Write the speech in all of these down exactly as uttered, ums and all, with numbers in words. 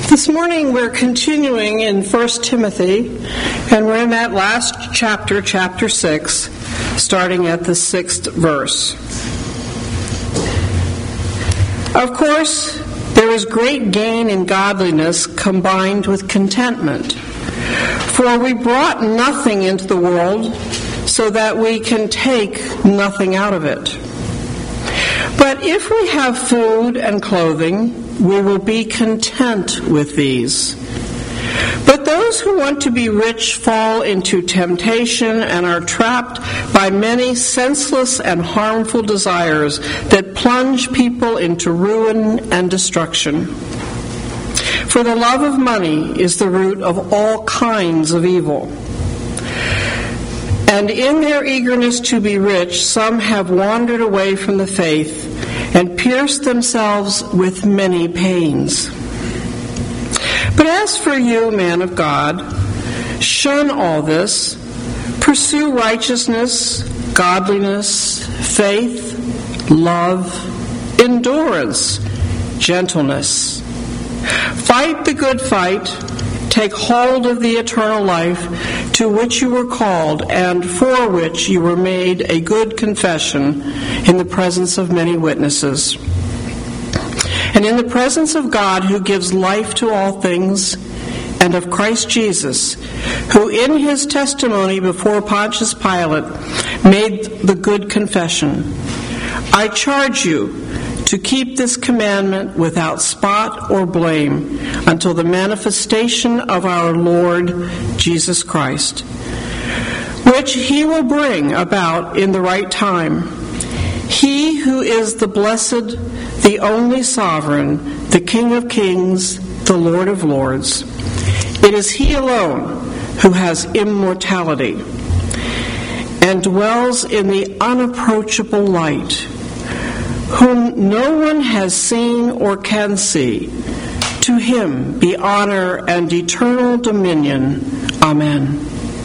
This morning we're continuing in First Timothy, and we're in that last chapter, chapter six, starting at the sixth verse. Of course, there is great gain in godliness combined with contentment. For we brought nothing into the world, so that we can take nothing out of it. But if we have food and clothing, we will be content with these. But those who want to be rich fall into temptation and are trapped by many senseless and harmful desires that plunge people into ruin and destruction. For the love of money is the root of all kinds of evil. And in their eagerness to be rich, some have wandered away from the faith and pierced themselves with many pains. But as for you, man of God, shun all this, pursue righteousness, godliness, faith, love, endurance, gentleness. Fight the good fight, take hold of the eternal life to which you were called and for which you were made a good confession in the presence of many witnesses. And in the presence of God who gives life to all things, and of Christ Jesus, who in his testimony before Pontius Pilate made the good confession, I charge you to keep this commandment without spot or blame until the manifestation of our Lord Jesus Christ, which he will bring about in the right time. He who is the blessed, the only sovereign, the King of kings, the Lord of lords. It is he alone who has immortality and dwells in the unapproachable light, whom no one has seen or can see. To him be honor and eternal dominion. Amen.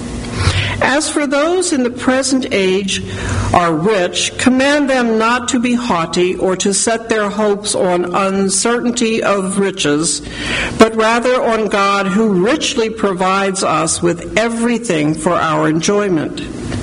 As for those in the present age are rich, command them not to be haughty or to set their hopes on uncertainty of riches, but rather on God who richly provides us with everything for our enjoyment.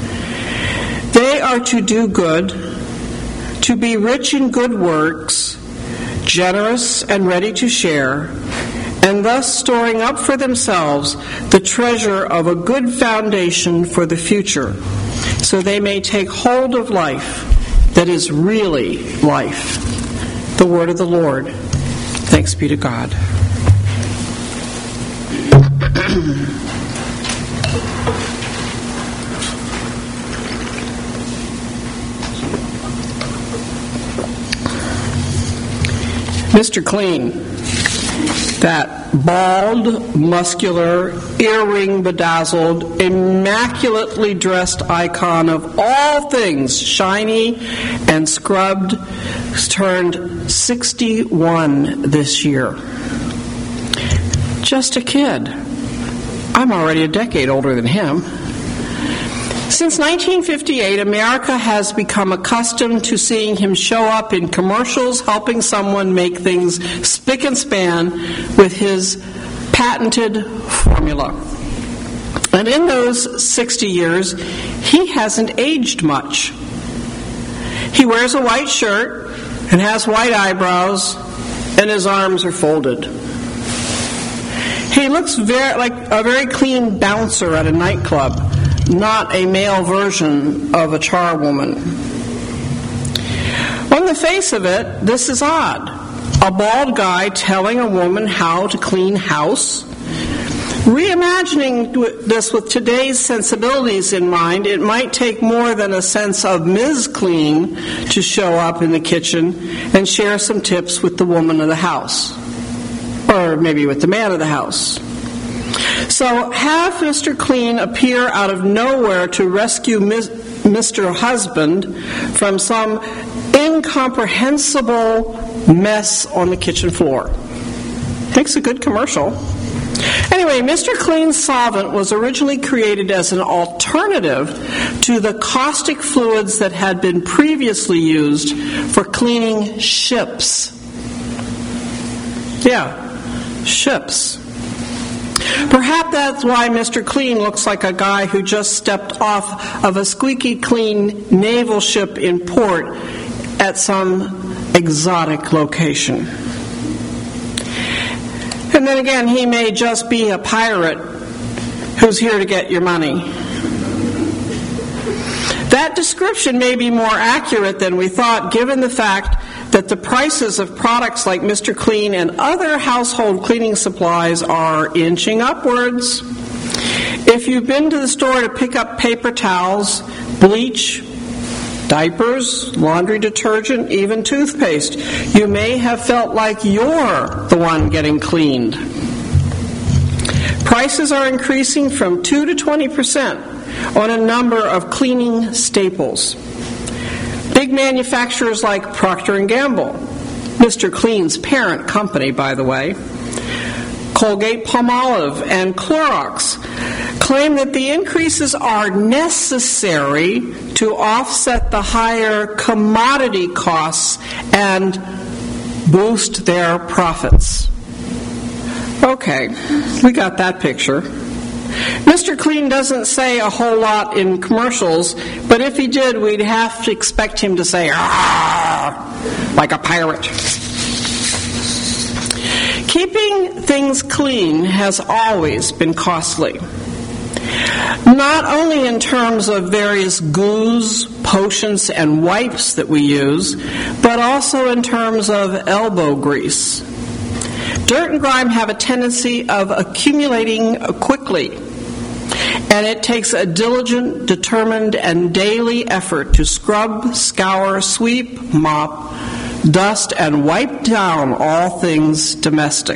They are to do good, to be rich in good works, generous and ready to share, and thus storing up for themselves the treasure of a good foundation for the future, so they may take hold of life that is really life. The word of the Lord. Thanks be to God. Mister Clean, that bald, muscular, earring bedazzled, immaculately dressed icon of all things shiny and scrubbed, turned sixty-one this year. Just a kid. I'm already a decade older than him. Since nineteen fifty-eight, America has become accustomed to seeing him show up in commercials helping someone make things spick and span with his patented formula. And in those sixty years, he hasn't aged much. He wears a white shirt and has white eyebrows, and his arms are folded. He looks very like a very clean bouncer at a nightclub, not a male version of a charwoman. On the face of it, this is odd. A bald guy telling a woman how to clean house. Reimagining this with today's sensibilities in mind, it might take more than a sense of Miz Clean to show up in the kitchen and share some tips with the woman of the house. Or maybe with the man of the house. So have Mister Clean appear out of nowhere to rescue Mister Husband from some incomprehensible mess on the kitchen floor. Makes a good commercial. Anyway, Mister Clean's solvent was originally created as an alternative to the caustic fluids that had been previously used for cleaning ships. Yeah. ships. Perhaps that's why Mister Clean looks like a guy who just stepped off of a squeaky clean naval ship in port at some exotic location. And then again, he may just be a pirate who's here to get your money. That description may be more accurate than we thought, given the fact that the prices of products like Mister Clean and other household cleaning supplies are inching upwards. If you've been to the store to pick up paper towels, bleach, diapers, laundry detergent, even toothpaste, you may have felt like you're the one getting cleaned. Prices are increasing from two to twenty percent on a number of cleaning staples. Big manufacturers like Procter and Gamble, Mister Clean's parent company, by the way, Colgate-Palmolive, and Clorox claim that the increases are necessary to offset the higher commodity costs and boost their profits. Okay, we got that picture. Mister Clean doesn't say a whole lot in commercials, but if he did, we'd have to expect him to say, "Arr!" like a pirate. Keeping things clean has always been costly. Not only in terms of various goos, potions, and wipes that we use, but also in terms of elbow grease. Dirt and grime have a tendency of accumulating quickly, and it takes a diligent, determined, and daily effort to scrub, scour, sweep, mop, dust, and wipe down all things domestic.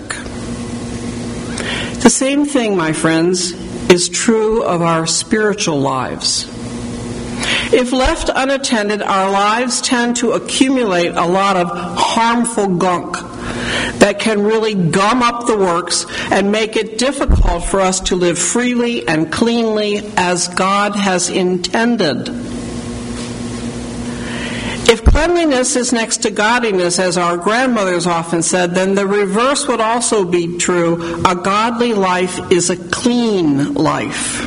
The same thing, my friends, is true of our spiritual lives. If left unattended, our lives tend to accumulate a lot of harmful gunk that can really gum up the works and make it difficult for us to live freely and cleanly as God has intended. If cleanliness is next to godliness, as our grandmothers often said, then the reverse would also be true. A godly life is a clean life.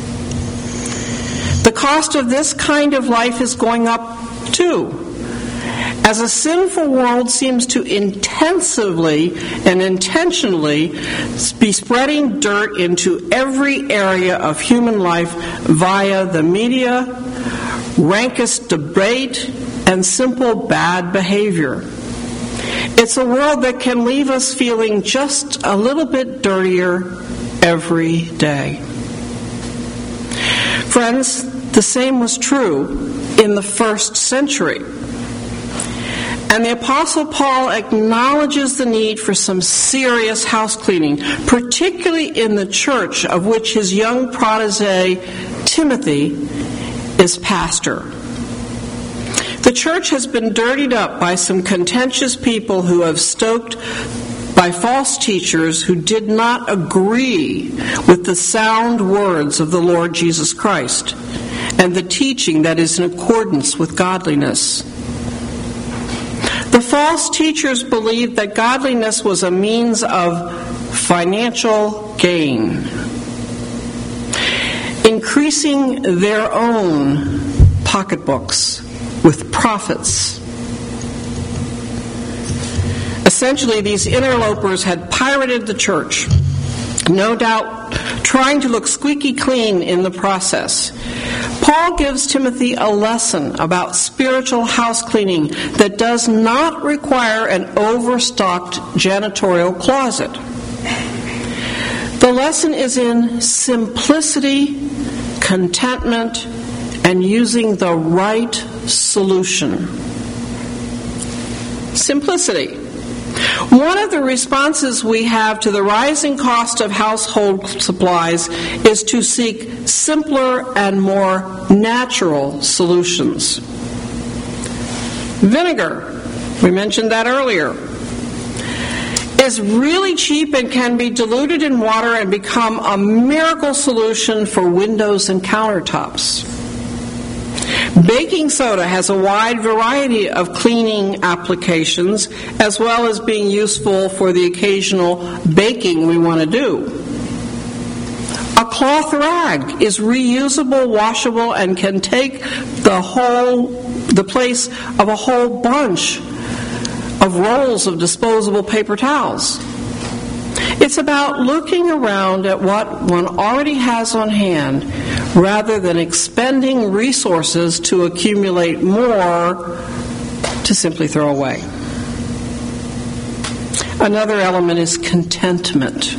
The cost of this kind of life is going up too, as a sinful world seems to intensively and intentionally be spreading dirt into every area of human life via the media, rankest debate, and simple bad behavior. It's a world that can leave us feeling just a little bit dirtier every day. Friends, the same was true in the first century. And the Apostle Paul acknowledges the need for some serious house cleaning, particularly in the church of which his young protege, Timothy, is pastor. The church has been dirtied up by some contentious people who have stoked by false teachers who did not agree with the sound words of the Lord Jesus Christ and the teaching that is in accordance with godliness. The false teachers believed that godliness was a means of financial gain, increasing their own pocketbooks with profits. Essentially, these interlopers had pirated the church, no doubt trying to look squeaky clean in the process. Paul gives Timothy a lesson about spiritual house cleaning that does not require an overstocked janitorial closet. The lesson is in simplicity, contentment, and using the right solution. Simplicity. One of the responses we have to the rising cost of household supplies is to seek simpler and more natural solutions. Vinegar, we mentioned that earlier, is really cheap and can be diluted in water and become a miracle solution for windows and countertops. Baking soda has a wide variety of cleaning applications, as well as being useful for the occasional baking we want to do. A cloth rag is reusable, washable, and can take the whole the place of a whole bunch of rolls of disposable paper towels. It's about looking around at what one already has on hand rather than expending resources to accumulate more to simply throw away. Another element is contentment.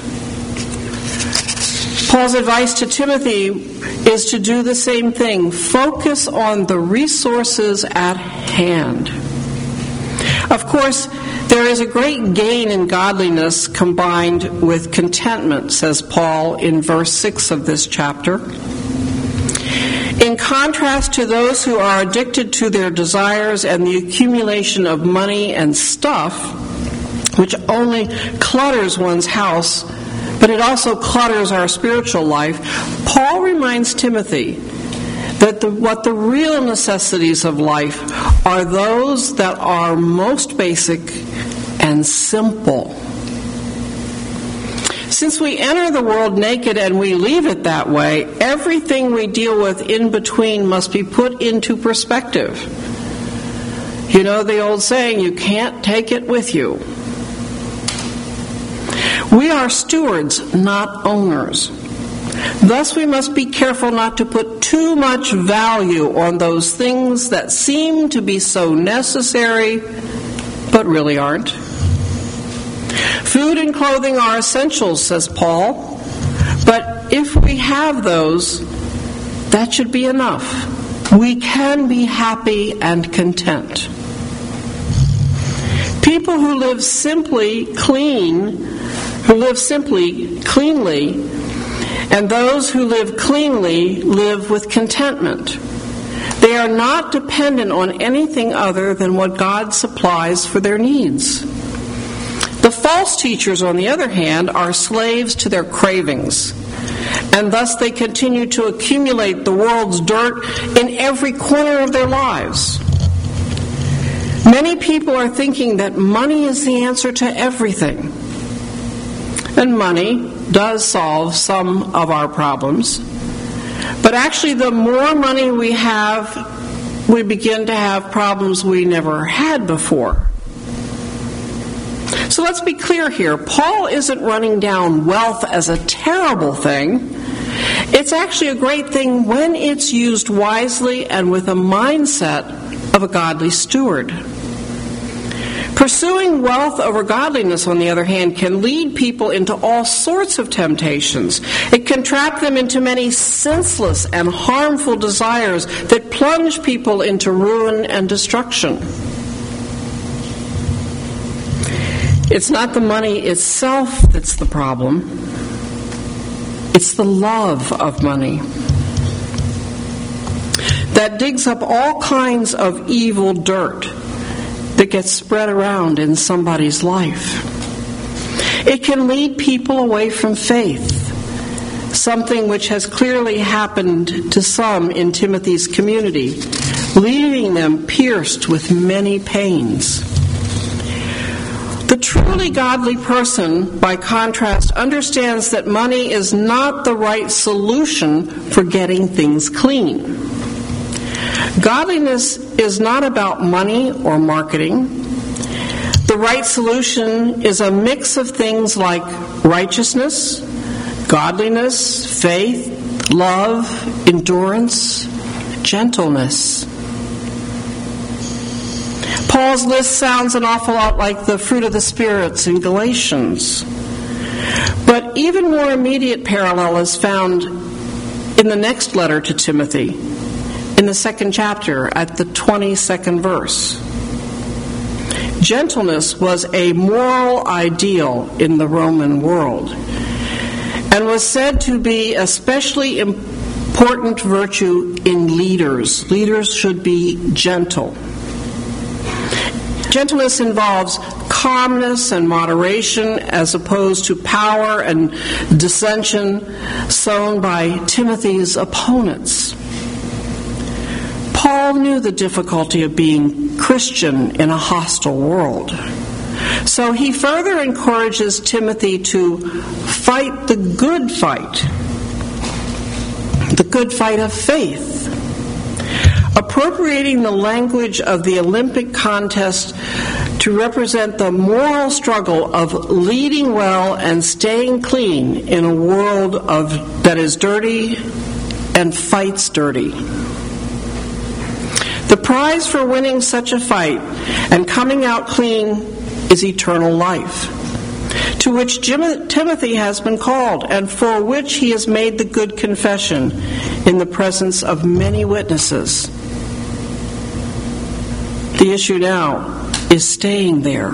Paul's advice to Timothy is to do the same thing. Focus on the resources at hand. Of course, there is a great gain in godliness combined with contentment, says Paul in verse six of this chapter. In contrast to those who are addicted to their desires and the accumulation of money and stuff, which only clutters one's house, but it also clutters our spiritual life, Paul reminds Timothy that the, what the real necessities of life are those that are most basic and simple. Since we enter the world naked and we leave it that way, everything we deal with in between must be put into perspective. You know the old saying, you can't take it with you. We are stewards, not owners. Thus, we must be careful not to put too much value on those things that seem to be so necessary, but really aren't. Food and clothing are essentials, says Paul, but if we have those, that should be enough. We can be happy and content. People who live simply clean, who live simply cleanly, and those who live cleanly live with contentment. They are not dependent on anything other than what God supplies for their needs. The false teachers, on the other hand, are slaves to their cravings, and thus they continue to accumulate the world's dirt in every corner of their lives. Many people are thinking that money is the answer to everything. And money does solve some of our problems. But actually, the more money we have, we begin to have problems we never had before. So let's be clear here. Paul isn't running down wealth as a terrible thing. It's actually a great thing when it's used wisely and with a mindset of a godly steward. Pursuing wealth over godliness, on the other hand, can lead people into all sorts of temptations. It can trap them into many senseless and harmful desires that plunge people into ruin and destruction. It's not the money itself that's the problem. It's the love of money that digs up all kinds of evil dirt that gets spread around in somebody's life. It can lead people away from faith, something which has clearly happened to some in Timothy's community, leaving them pierced with many pains. The truly godly person, by contrast, understands that money is not the right solution for getting things clean. Godliness is not about money or marketing. The right solution is a mix of things like righteousness, godliness, faith, love, endurance, gentleness. Paul's list sounds an awful lot like the fruit of the spirits in Galatians. But even more immediate parallel is found in the next letter to Timothy, in the second chapter, at the twenty-second verse. Gentleness was a moral ideal in the Roman world and was said to be especially important virtue in leaders. Leaders should be gentle. Gentleness involves calmness and moderation as opposed to power and dissension sown by Timothy's opponents. Paul knew the difficulty of being Christian in a hostile world. So he further encourages Timothy to fight the good fight, the good fight of faith, appropriating the language of the Olympic contest to represent the moral struggle of leading well and staying clean in a world of that is dirty and fights dirty. The prize for winning such a fight and coming out clean is eternal life, to which Jim- Timothy has been called, and for which he has made the good confession in the presence of many witnesses. The issue now is staying there.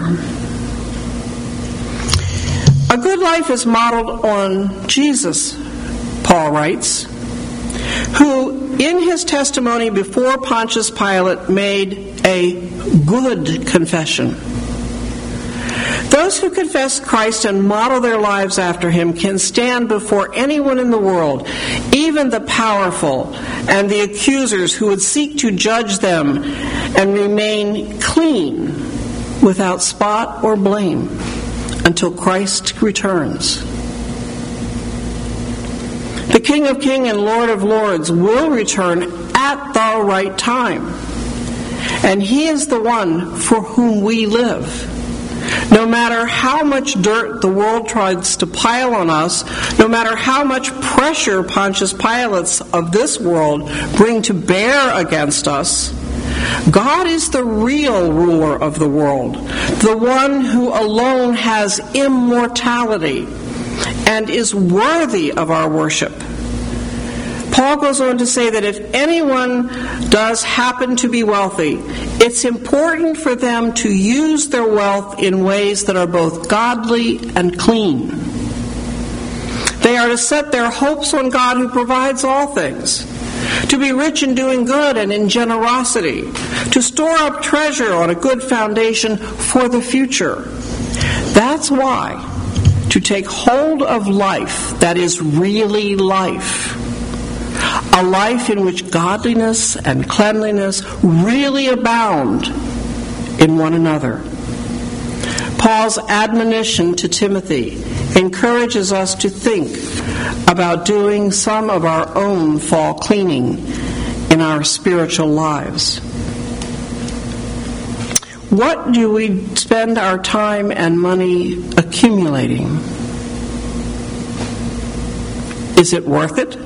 A good life is modeled on Jesus, Paul writes, who in his testimony before Pontius Pilate made a good confession. Those who confess Christ and model their lives after him can stand before anyone in the world, even the powerful and the accusers who would seek to judge them, and remain clean without spot or blame until Christ returns. The King of Kings and Lord of Lords will return at the right time, and he is the one for whom we live. No matter how much dirt the world tries to pile on us, no matter how much pressure Pontius Pilates of this world bring to bear against us, God is the real ruler of the world, the one who alone has immortality and is worthy of our worship. Paul goes on to say that if anyone does happen to be wealthy, it's important for them to use their wealth in ways that are both godly and clean. They are to set their hopes on God who provides all things, to be rich in doing good and in generosity, to store up treasure on a good foundation for the future. That's why to take hold of life that is really life, a life in which godliness and cleanliness really abound in one another. Paul's admonition to Timothy encourages us to think about doing some of our own fall cleaning in our spiritual lives. What do we spend our time and money accumulating? Is it worth it?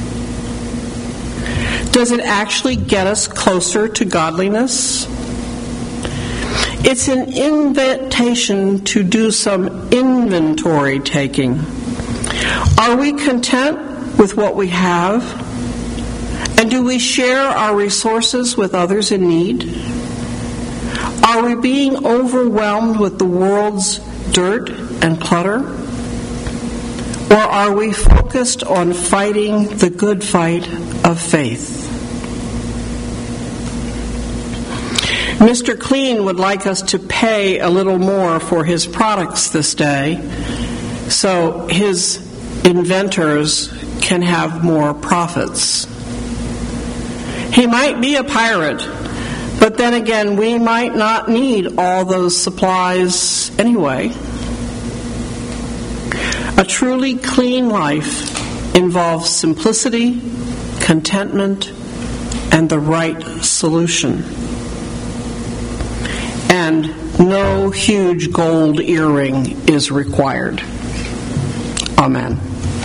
Does it actually get us closer to godliness? It's an invitation to do some inventory taking. Are we content with what we have? And do we share our resources with others in need? Are we being overwhelmed with the world's dirt and clutter? Or are we focused on fighting the good fight of faith? Mister Clean would like us to pay a little more for his products this day so his inventors can have more profits. He might be a pirate, but then again, we might not need all those supplies anyway. A truly clean life involves simplicity, contentment, and the right solution. And no huge gold earring is required. Amen.